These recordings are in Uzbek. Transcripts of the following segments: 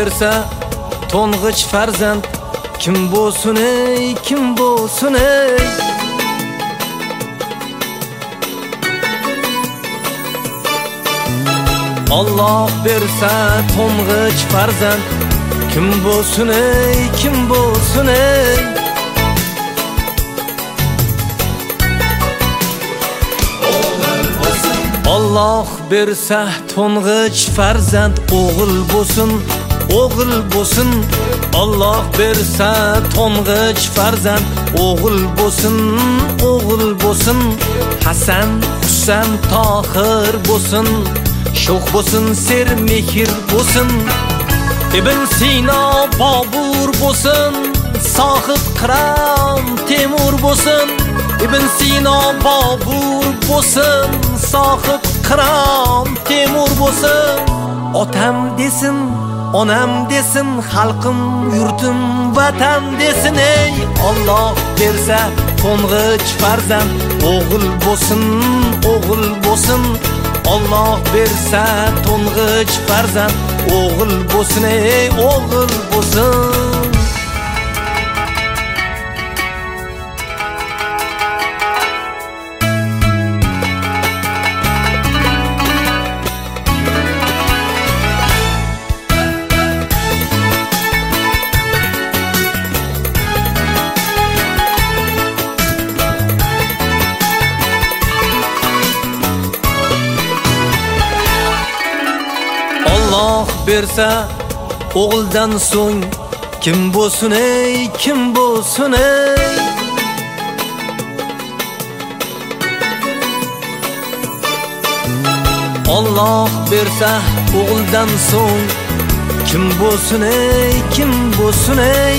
bersa to'ng'ich farzand kim bo'lsin ey, kim bo'lsin ey. Alloh bersa to'ng'ich farzand kim bo'lsin ey, kim bo'lsin ey. Alloh bersa to'ng'ich farzand o'g'il bo'lsin, o'g'il bo'lsin. Alloh bersa to'ng'ich farzand o'g'il bo'lsin, o'g'il bo'lsin. Hasan, Husan, Tohir bo'lsin, sho'x bo'lsin, ser mehr bo'lsin. Ibn Sino, Bobur bo'lsin, Sohib Qiram, Temur bo'lsin. Ibn Sino, Bobur bo'lsin, Sohib Qiram, Temur bo'lsin. Otam desin, onam desin, xalqim, yurtim, vatan desin ey. Alloh bersa to'ng'ich farzand o'g'il bo'lsin, o'g'il bo'lsin. Alloh bersa to'ng'ich farzand o'g'il bo'lsin ey, o'g'il bo'lsin. Alloh bersa o'g'ildan so'ng kim bo'lsin ey, kim bo'lsin ey. Alloh bersa o'g'ildan so'ng kim bo'lsin ey, kim bo'lsin ey.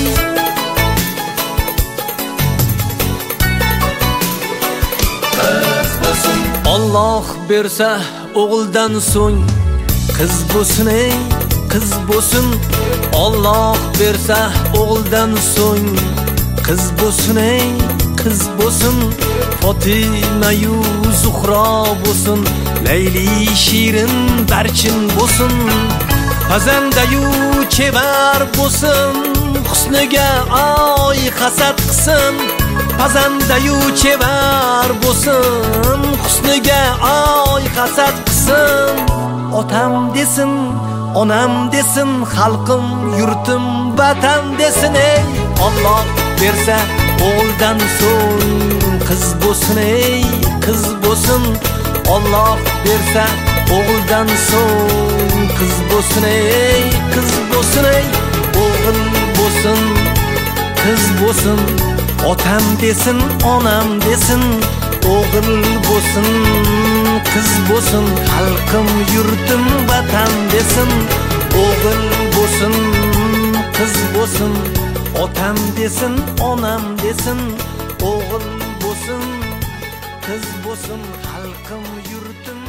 Alloh bersa o'g'ildan so'ng qiz bo'lsin ey, qiz bo'lsin. Alloh bersa o'g'ildan so'ng qiz bo'lsin ey, qiz bo'lsin. Fatima yu Zuhro bo'lsin, Layli, Shirin, Barchin bo'lsin. Pazandayu chevar bo'lsin, husniga oy hasad qilsin. Pazandayu chevar bo'lsin, husniga oy hasad qilsin. Otam desin, onam desin, xalqim, yurtim, vatan desin ey. Alloh bersa o'g'ildan so'ng qiz bo'lsin ey, qiz bo'lsin. Alloh bersa o'g'ildan so'ng qiz bo'lsin ey, qiz bo'lsin ey. O'g'il bo'lsin, qiz bo'lsin. Otam desin, onam desin, o'g'il bo'lsin, qiz bo'lsin. Xalqim, yurtim, vatan desin. O'g'il bo'lsin, qiz bo'lsin. Otam desin, onam desin, o'g'il bo'lsin, qiz bo'lsin. Xalqim, yurtim,